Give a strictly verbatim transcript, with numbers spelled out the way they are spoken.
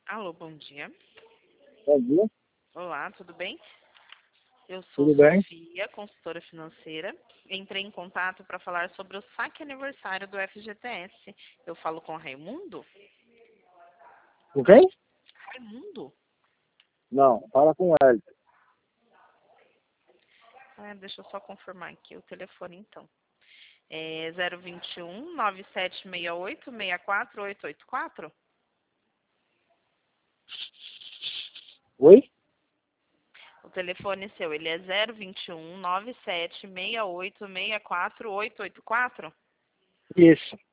Alô, bom dia. Bom dia, Olá, tudo bem? Eu sou tudo bem? Sofia, consultora financeira. Entrei em contato para falar sobre o saque aniversário do F G T S. Eu falo com o Raimundo? Com quem? Raimundo? Não, fala com ele. Ah, deixa eu só confirmar aqui o telefone, então. É zero vinte e um, nove sete seis oito, seis quatro oito oito quatro? Oi? O telefone seu, ele é zero vinte e um, nove sete seis oito, seis quatro oito oito quatro? Isso.